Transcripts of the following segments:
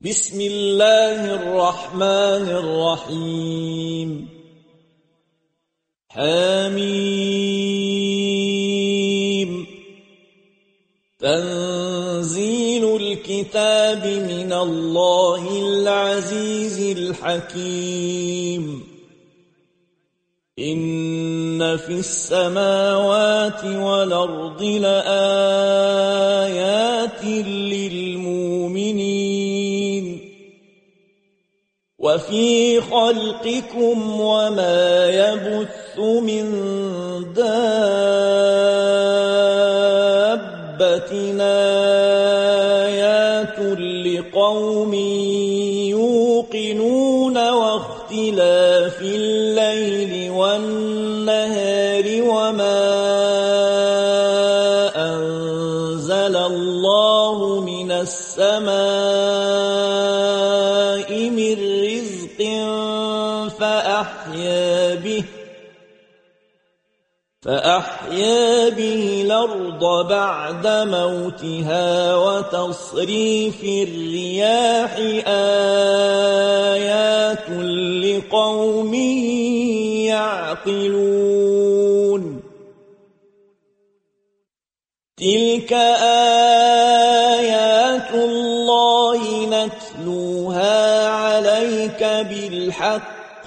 بسم الله الرحمن الرحيم حميم تنزيل الكتاب من الله العزيز الحكيم إن في السماوات والأرض لآيات للمؤمنين وفي خلقكم وما يبث من دابة آيات لقوم يوقنون واختلاف الليل والنهار وما أنزل الله من السماء من رزق فأحيا به الأرض بعد موتها وتصريف الرياح آيات لقوم يعقلون تلك آيات الله نتلوها عليك بالحق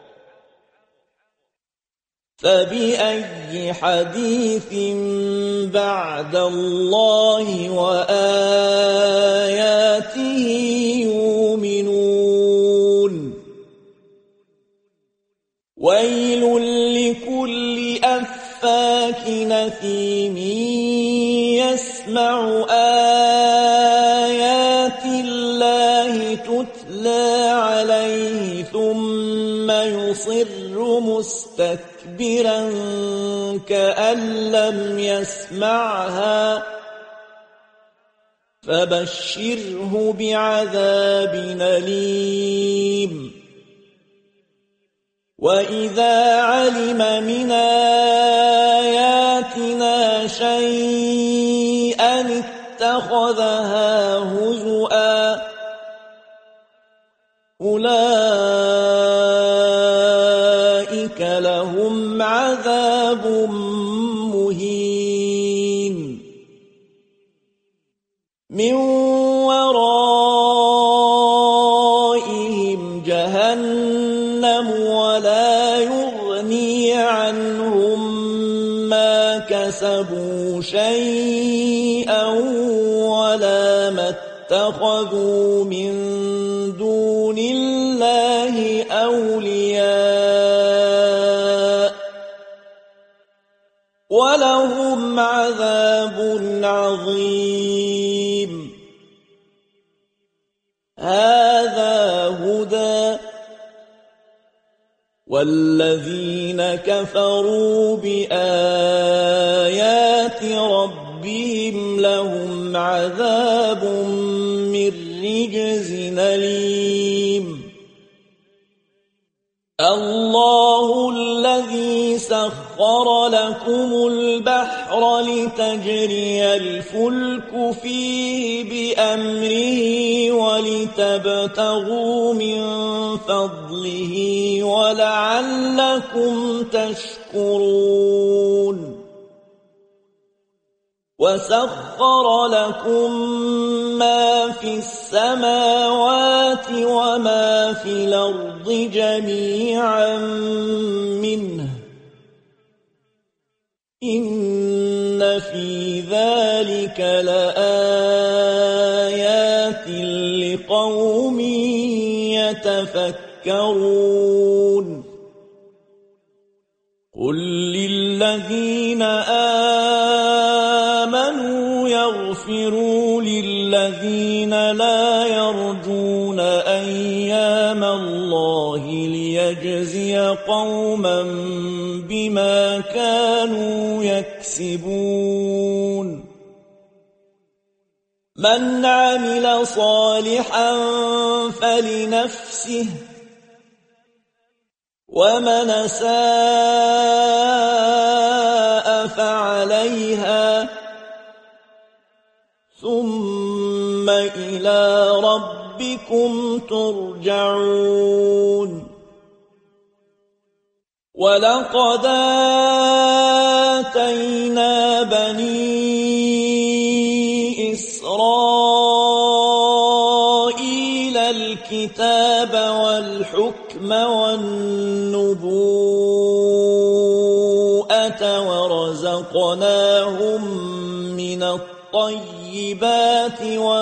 فبأي حديث بعد الله وآياته يؤمنون ويل لكل أفاك نثيم يسمع آيات الله تتلى عليه ثم يصر مستكبرا كأن لم يسمعها فبشره بعذاب أليم وإذا علم من آياتنا شيئا اتخذها هزؤا أولئك لهم عذاب مهين من ورائهم جهنم ولا يغني عنهم ما كسبوا شيئا ولا ما اتخذوا من دون الله أولياء ولهم عذاب عظيم هذا هدى والذين كفروا بآيات ربهم لهم عذاب من رجز أليم الله الذي سخر لكم البحر لتجري الفلك فيه بأمره ولتبتغوا من فضله ولعلكم تشكرون وسخر لكم ما في السماوات وما في الأرض جميعا منه إن في ذلك لآيات لقوم يتفكرون قل للذين آمنوا يغفروا للذين لا يرجون أيام الله ليجزي قوما بما كانوا يكسبون من عمل صالحا فلنفسه ومن أساء فعليها ثم إلى ربهم ربكم ترجعون ولقد آتينا بني إسرائيل الكتاب والحكم والنبوءة ورزقناهم من الطيبات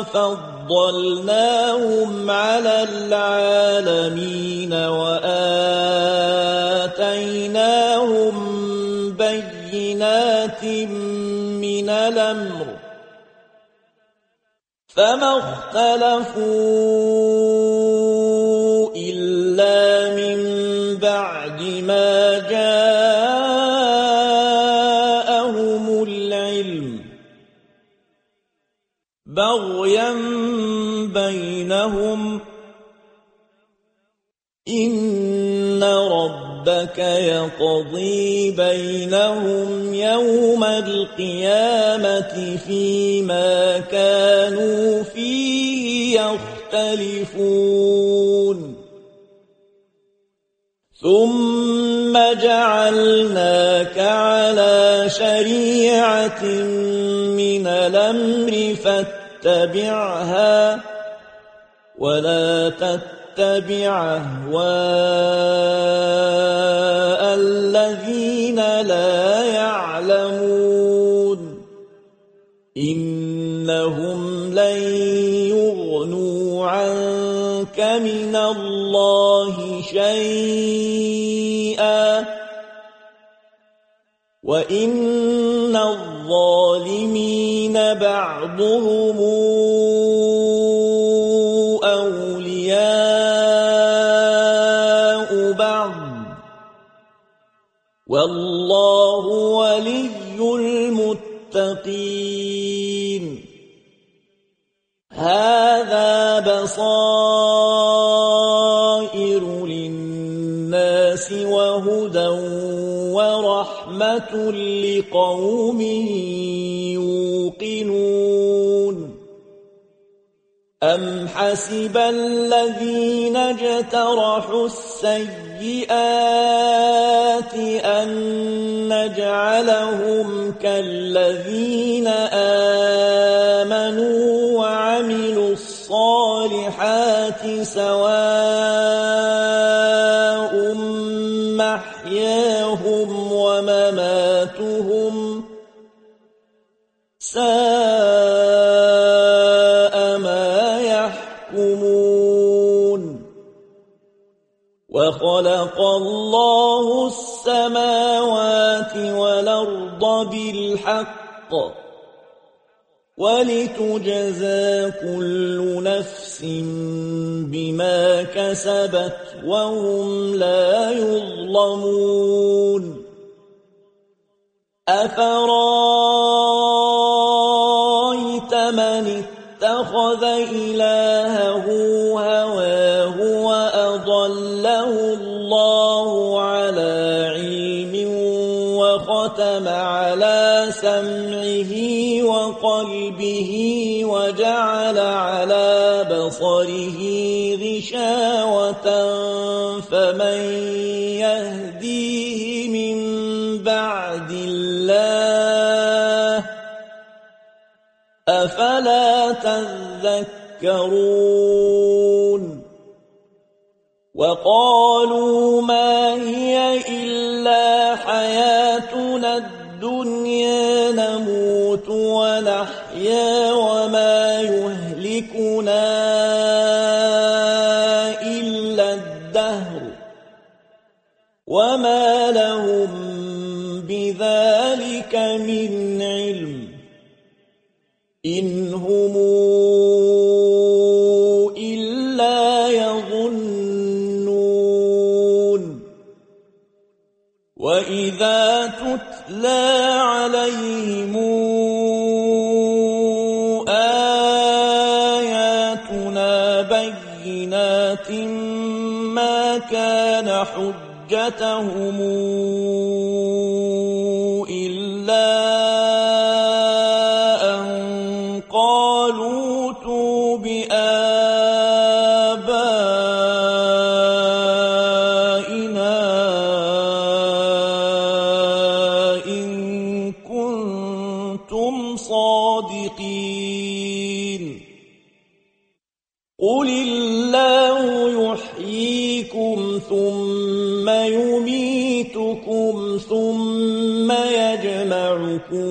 وفضلناهم على العالمين وآتيناهم بينات من الأمر فما اختلفوا إلا من بعد ما جاءهم العلم بغيا بينهم إن ربك يقضي بينهم يوم القيامة فيما كانوا فيه يختلفون ثم جعلناك على شريعة من الأمر فاتبعها ولا تتبع أهواء الذين لا يعلمون إنهم لن يغنوا عنك من الله شيئا وإن الظالمين بعضهم أولياء بعض والله ولي المتقين هذا بصائر للناس وهدى ورحمة لقوم يوقنون أم حسب الذين اجترحوا السيئات أن نجعلهم كالذين آمنوا وعملوا الصالحات سواء محياهم ومماتهم ساء ما يحكمون وخلق الله السماوات والأرض بالحق ولتجزى كل نفس بما كسبت وهم لا يظلمون أفرأيت من اتخذ إلهه هواه وأضله الله على علم وختم على سمعه وقلبه وجعل على بصره غشاوة فمن يهديه من بعد الله أفلا تذكرون وقالوا ما هي إلا حياتنا الدنيا نموت ونحيا وما يهلكنا إلا الدهر وما لهم بذلك من علم إن هم إلا يظنون وإذا تتلى عليهم آياتنا بينات ما كان حجتهم إلا أن قالوا ائتوا بآبائنا قل الله يحييكم ثم يميتكم ثم يجمعكم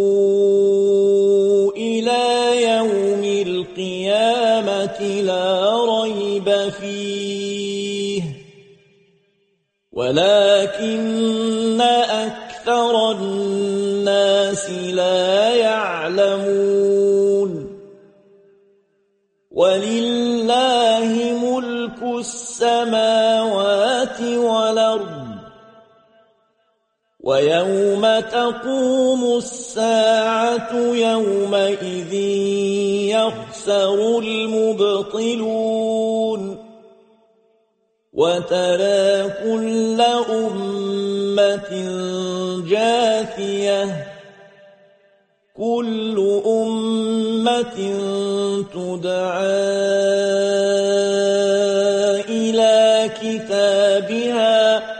إلى يوم القيامة لا ريب فيه ولكن أكثر الناس لا يعلمون ولله ملك السماوات والأرض ويوم تقوم الساعة يومئذ يخسر المبطلون وترى كل أمة جاثية كل أمة تدعى إلى كتابها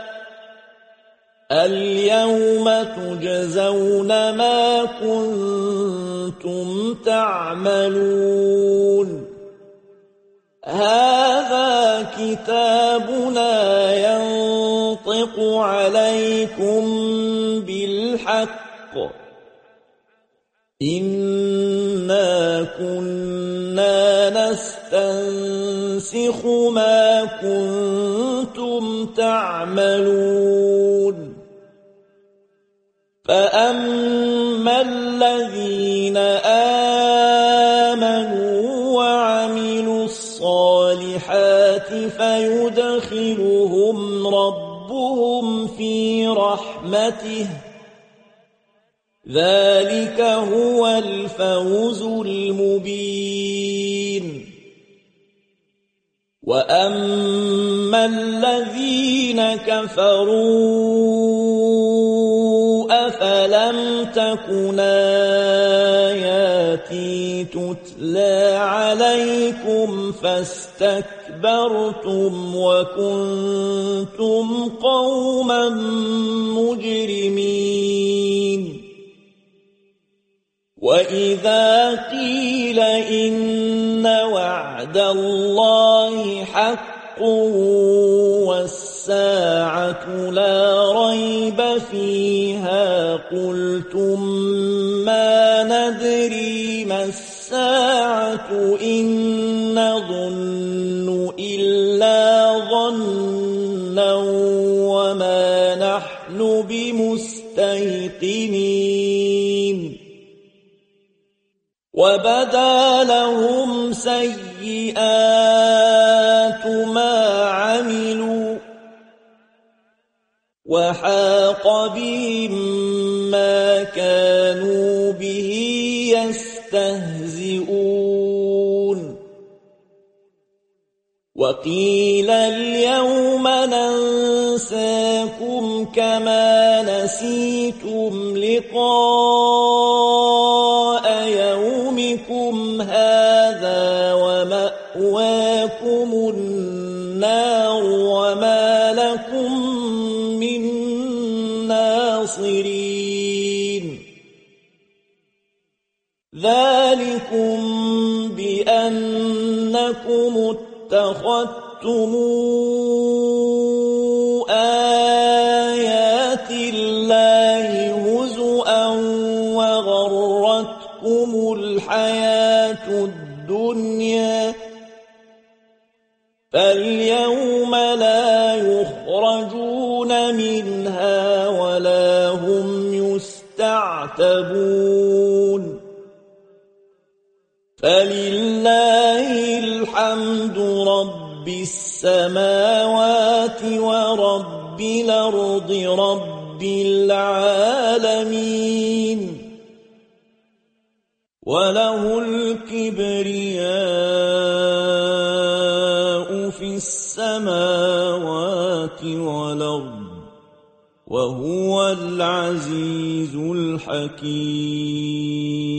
اليوم تجزون ما كنتم تعملون هذا كتابنا ينطق عليكم بالحق إنا كنا نستنسخ ما كنتم تعملون فأما الذين آمنوا وعملوا الصالحات فيدخلهم ربهم في رحمته ذلك هو الفوز المبين وأما الذين كفروا أفلم تكن آياتي تتلى عليكم فاستكبرتم وكنتم قوما مجرمين وإذا قيل إن وعد الله حق والساعة لا ريب فيها قلتم ما ندري ما الساعة إن نظن إلا ظنا وما نحن بمستيقنين وبدا لهم سيئات ما عملوا وحاق بهم ما كانوا به يستهزئون وقيل اليوم ننساكم كما نسيتم لقاء يومكم هذا ومأواكم النار وما لكم من ناصرين ذلكم بأنكم اتخذتم آيات الله هزؤا وغرتكم الحياة الدنيا فاليوم لا يخرجون منها ولا هم يستعتبون فلله الحمد رب السماوات ورب الأرض رب العالمين وله الكبرياء في السماوات والأرض وهو العزيز الحكيم